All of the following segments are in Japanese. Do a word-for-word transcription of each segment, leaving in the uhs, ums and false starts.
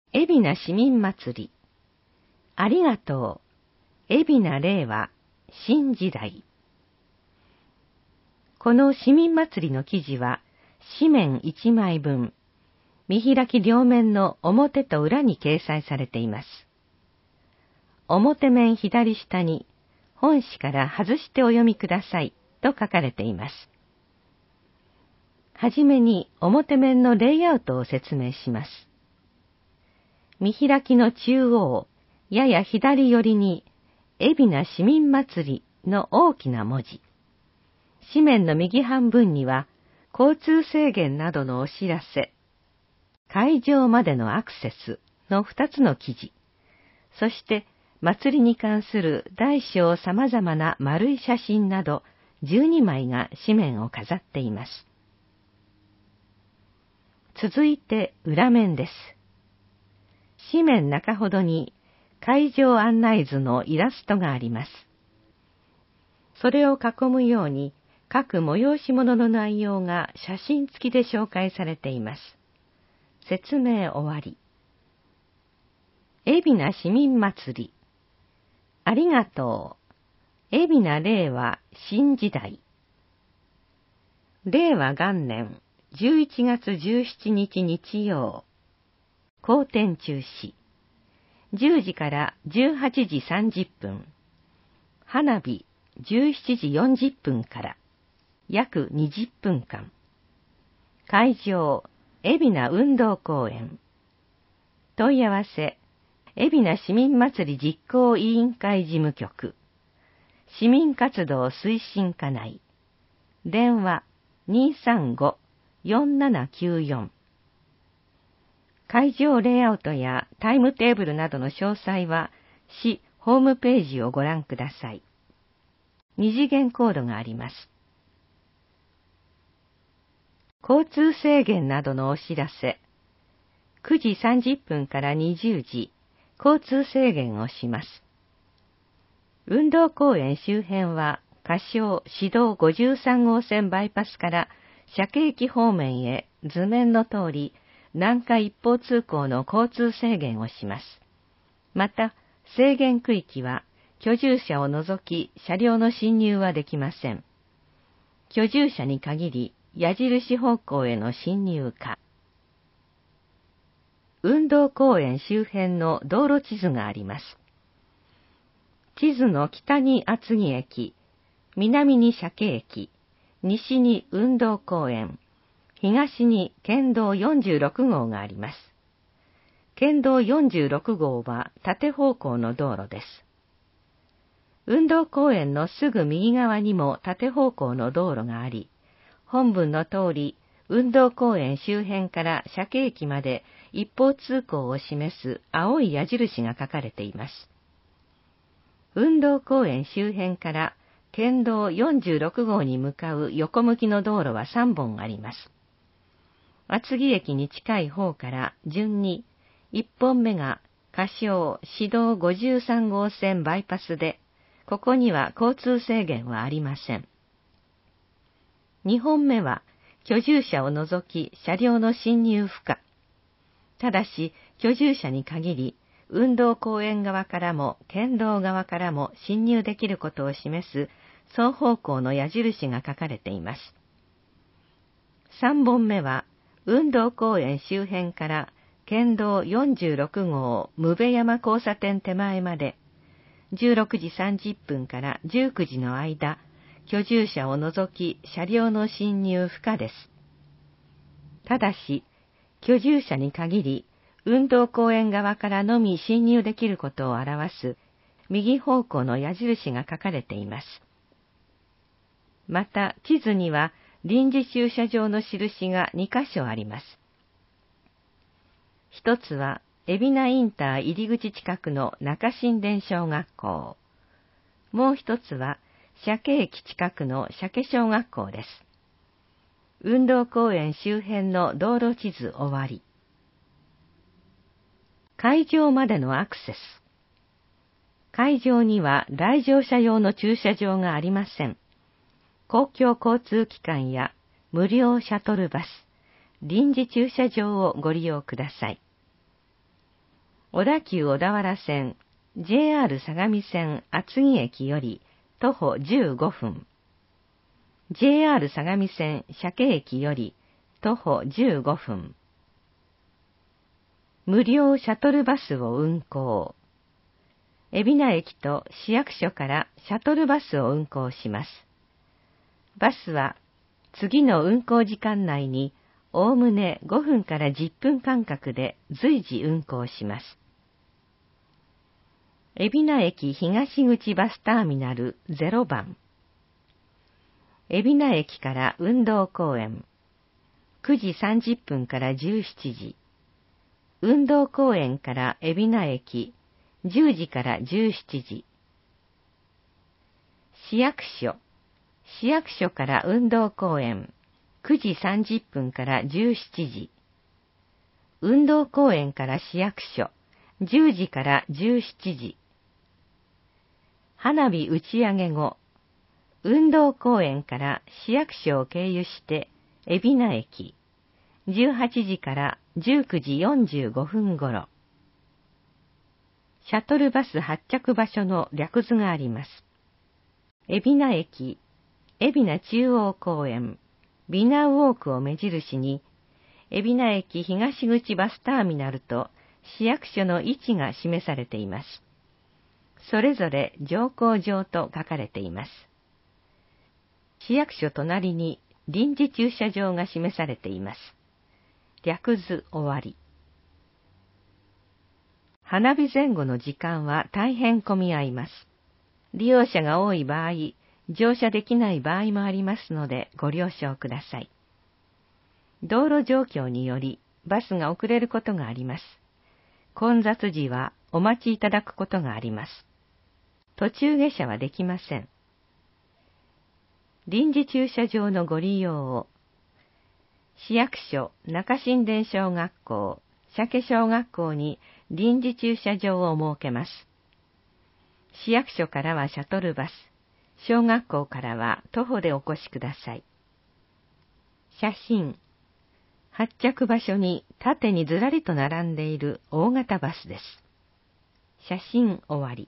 海老名市民祭り。ありがとう。海老名令和新時代。この市民祭りの記事は、紙面いちまいぶん、見開き両面の表と裏に掲載されています。表面左下に、本紙から外してお読みくださいと書かれています。はじめに表面のレイアウトを説明します。見開きの中央、やや左寄りに、海老名市民祭りの大きな文字。紙面の右半分には、交通制限などのお知らせ、会場までのアクセスの二つの記事、そして祭りに関する大小様々な丸い写真などじゅうにまいが紙面を飾っています。続いて裏面です。紙面中ほどに会場案内図のイラストがあります。それを囲むように各催し物の内容が写真付きで紹介されています。説明終わり。海老名市民祭り。ありがとう。海老名令和新時代。令和元年じゅういちがつじゅうしちにち日曜。公展中止。じゅうじからじゅうはちじさんじゅっぷん。花火じゅうしちじよんじゅっぷんから約にじゅっぷんかん。会場、海老名運動公園。問い合わせ、海老名市民祭り実行委員会事務局。市民活動推進課内。電話 にーさんごーよんななきゅうよん。会場レイアウトやタイムテーブルなどの詳細は市ホームページをご覧ください。二次元コードがあります。交通制限などのお知らせ。くじさんじゅっぷんからにじゅうじ、交通制限をします。運動公園周辺は、仮称市道ごじゅうさんごうせんバイパスから鮭駅方面へ図面の通り、南下一方通行の交通制限をします。また、制限区域は、居住者を除き車両の進入はできません。居住者に限り、矢印方向への進入か。運動公園周辺の道路地図があります。地図の北に厚木駅、南に鮭駅、西に運動公園、東に県道よんじゅうろくごうがあります。県道よんじゅうろくごうは縦方向の道路です。運動公園のすぐ右側にも縦方向の道路があり、本文の通り、運動公園周辺から鮭駅まで一方通行を示す青い矢印が書かれています。運動公園周辺から県道よんじゅうろくごうに向かう横向きの道路はさんぼんあります。厚木駅に近い方から順に、いっぽんめが仮称市道ごじゅうさんごうせんバイパスで、ここには交通制限はありません。にほんめは居住者を除き車両の進入不可。ただし居住者に限り、運動公園側からも県道側からも進入できることを示す双方向の矢印が書かれています。さんぼんめは運動公園周辺から県道よんじゅうろくごう武部山交差点手前までじゅうろくじさんじゅっぷんからじゅうくじの間、居住者を除き車両の進入不可です。ただし、居住者に限り、運動公園側からのみ進入できることを表す右方向の矢印が書かれています。また、地図には臨時駐車場の印がにかしょあります。一つは、海老名インター入り口近くの中新田小学校。もう一つは、鮭駅近くの鮭小学校です。運動公園周辺の道路地図終わり。会場までのアクセス。会場には来場者用の駐車場がありません。公共交通機関や無料シャトルバス、臨時駐車場をご利用ください。 小田急小田原線、ジェイアール 相模線厚木駅より徒歩じゅうごふん。ジェイアール 相模線社家駅より徒歩じゅうごふん。無料シャトルバスを運行。海老名駅と市役所からシャトルバスを運行します。バスは次の運行時間内におおむねごふんからじゅっぷん間隔で随時運行します。海老名駅東口バスターミナルゼロばん。海老名駅から運動公園。くじさんじゅっぷんからじゅうしちじ。運動公園から海老名駅じゅうじからじゅうしちじ。市役所。市役所から運動公園くじさんじゅっぷんからじゅうしちじ。運動公園から市役所じゅうじからじゅうしちじ。花火打ち上げ後、運動公園から市役所を経由して海老名駅じゅうはちじからじゅうくじよんじゅうごふんごろ。シャトルバス発着場所の略図があります。海老名駅、海老名中央公園、ビナウォークを目印に、海老名駅東口バスターミナルと市役所の位置が示されています。それぞれ乗降場と書かれています。市役所隣に臨時駐車場が示されています。略図終わり。花火前後の時間は大変混み合います。利用者が多い場合、乗車できない場合もありますのでご了承ください。道路状況によりバスが遅れることがあります。混雑時はお待ちいただくことがあります。途中下車はできません。臨時駐車場のご利用を。市役所中新田小学校、社家小学校に臨時駐車場を設けます。市役所からはシャトルバス、小学校からは徒歩でお越しください。写真。発着場所に縦にずらりと並んでいる大型バスです。写真終わり。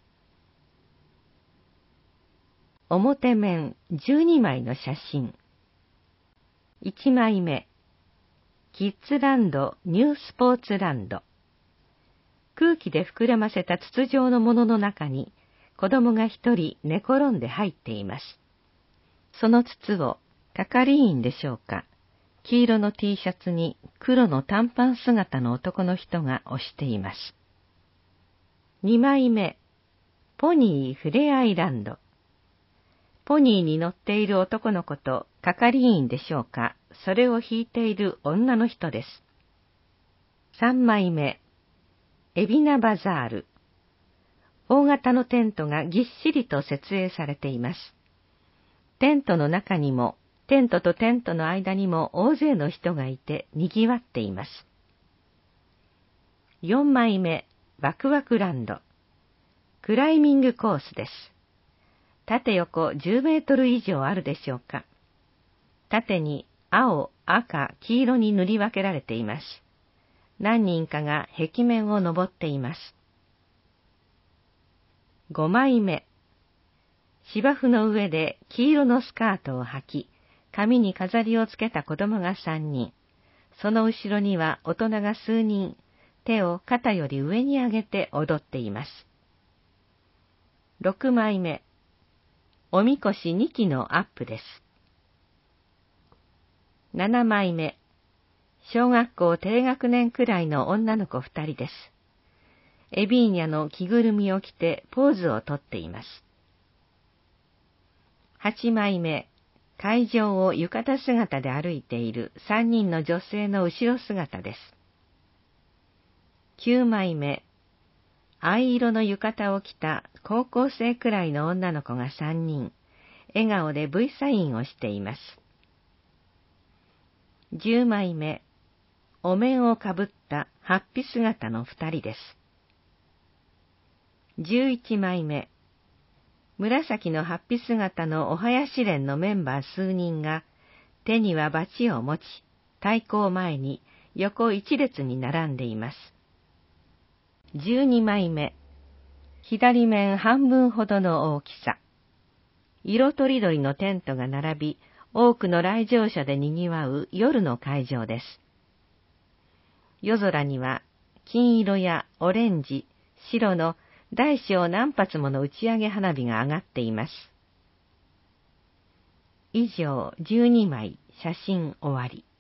表面じゅうにまいの写真。いちまいめ。キッズランドニュースポーツランド。空気で膨らませた筒状のものの中に子供が一人寝転んで入っています。その筒を係員でしょうか、黄色の T シャツに黒の短パン姿の男の人が押しています。にまいめ。ポニーふれあいランド。ポニーに乗っている男の子と係員でしょうか、それを引いている女の人です。さんまいめ。海老名バザール。大型のテントがぎっしりと設営されています。テントの中にも、テントとテントの間にも大勢の人がいて賑わっています。よんまいめ。ワクワクランド。クライミングコースです。縦横じゅうメートル以上あるでしょうか。縦に青、赤、黄色に塗り分けられています。何人かが壁面を登っています。ごまいめ。芝生の上で黄色のスカートを履き、髪に飾りをつけた子供がさんにん。その後ろには大人が数人、手を肩より上に上げて踊っています。ろくまいめ。おみこしにきのアップです。ななまいめ。小学校低学年くらいの女の子ふたりです。エビーニャの着ぐるみを着てポーズをとっています。はちまいめ。会場を浴衣姿で歩いているさんにんの女性の後ろ姿です。きゅうまいめ。藍色の浴衣を着た高校生くらいの女の子がさんにん、笑顔で V サインをしています。じゅうまいめ。お面をかぶった法被姿のふたりです。じゅういちまいめ。紫の法被姿のお囃子連のメンバー数人が、手にはバチを持ち、太鼓を前に横一列に並んでいます。 じゅうにまいめ。左面半分ほどの大きさ。色とりどりのテントが並び、多くの来場者で賑わう夜の会場です。夜空には金色やオレンジ、白の大小何発もの打ち上げ花火が上がっています。以上じゅうにまい写真終わり。